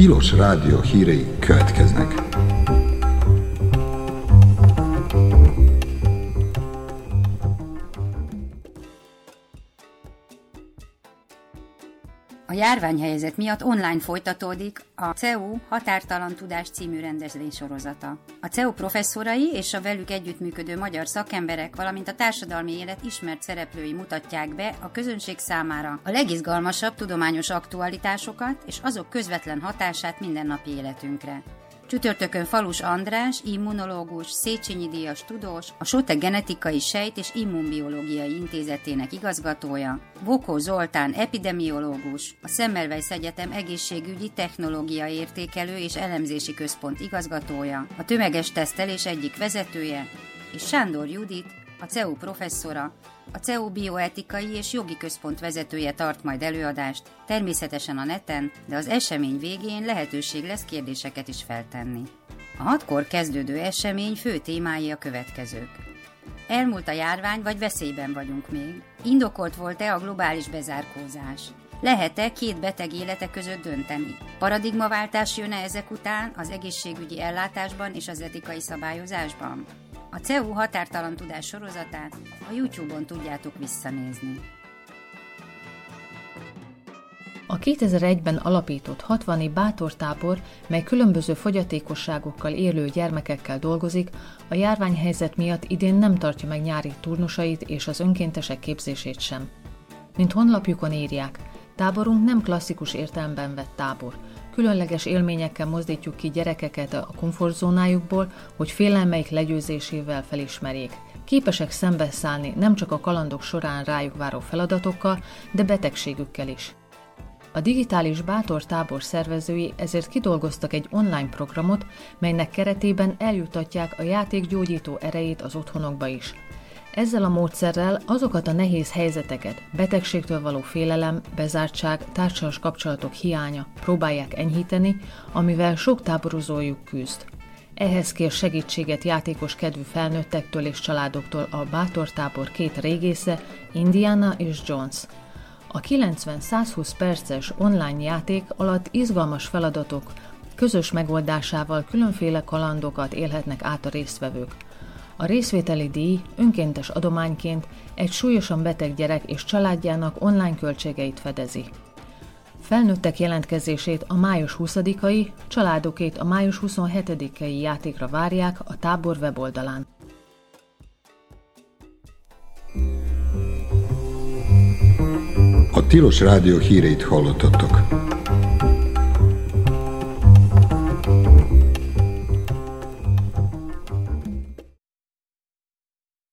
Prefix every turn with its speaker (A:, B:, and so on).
A: Tilos Rádió hírei következnek.
B: A járványhelyzet miatt online folytatódik a CEU Határtalan Tudás című rendezvénysorozata. A CEU professzorai és a velük együttműködő magyar szakemberek, valamint a társadalmi élet ismert szereplői mutatják be a közönség számára a legizgalmasabb tudományos aktualitásokat és azok közvetlen hatását mindennapi életünkre. Csütörtökön Falus András, immunológus, Széchenyi díjas tudós, a SOTE Genetikai Sejt- és Immunbiológiai Intézetének igazgatója, Vokó Zoltán epidemiológus, a Semmelweis Egyetem Egészségügyi Technológia Értékelő és Elemzési Központ igazgatója, a tömeges tesztelés egyik vezetője, és Sándor Judit, a CEU professzora, a CEU bioetikai és jogi központ vezetője tart majd előadást, természetesen a neten, de az esemény végén lehetőség lesz kérdéseket is feltenni. A 6-kor kezdődő esemény fő témái a következők. Elmúlt a járvány, vagy veszélyben vagyunk még? Indokolt volt-e a globális bezárkózás? Lehet-e két beteg élete között dönteni? Paradigmaváltás jön-e ezek után az egészségügyi ellátásban és az etikai szabályozásban? A CEU Határtalan Tudás sorozatát a YouTube-on tudjátok visszanézni.
C: A 2001-ben alapított 60-i bátortábor, mely különböző fogyatékosságokkal élő gyermekekkel dolgozik, a járványhelyzet miatt idén nem tartja meg nyári turnusait és az önkéntesek képzését sem. Mint honlapjukon írják, táborunk nem klasszikus értelemben vett tábor. Különleges élményekkel mozdítjuk ki gyerekeket a komfortzónájukból, hogy félelmeik legyőzésével felismerjék. Képesek szembeszállni nem csak a kalandok során rájuk váró feladatokkal, de betegségükkel is. A digitális bátortábor szervezői ezért kidolgoztak egy online programot, melynek keretében eljuttatják a játék gyógyító erejét az otthonokba is. Ezzel a módszerrel azokat a nehéz helyzeteket, betegségtől való félelem, bezártság, társas kapcsolatok hiánya próbálják enyhíteni, amivel sok táborozójuk küzd. Ehhez kér segítséget játékos kedvű felnőttektől és családoktól a bátortábor két régésze, Indiana és Jones. A 90-120 perces online játék alatt izgalmas feladatok közös megoldásával különféle kalandokat élhetnek át a résztvevők. A részvételi díj önkéntes adományként egy súlyosan beteg gyerek és családjának online költségeit fedezi. Felnőttek jelentkezését a május 20-ai, családokét a május 27-ei játékra várják a tábor weboldalán.
A: A Tilos Rádió híreit hallottatok.